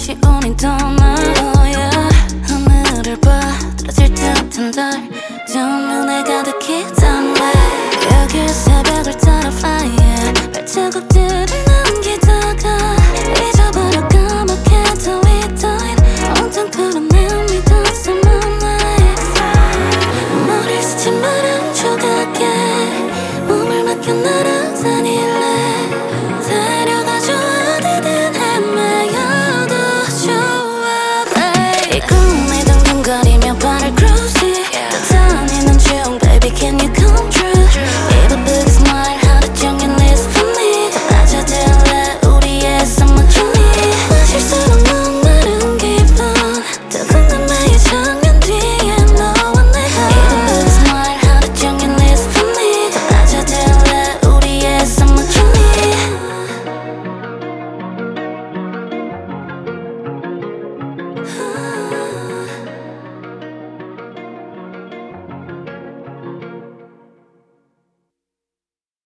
다시 오는 동안 oh yeah. 하늘을 바라질 듯한 달 두 눈에 가득히 담아 여길 새벽을 따라 fly yeah. 발자국들을 남기다가 잊어버려 까맣게 더 있던 온통 푸른 내 믿었어 moonlight 머리 스친 바람 조각에 몸을 맡겨 날아다닐래 데려가줘 어디든 헤매여도 좋아 babe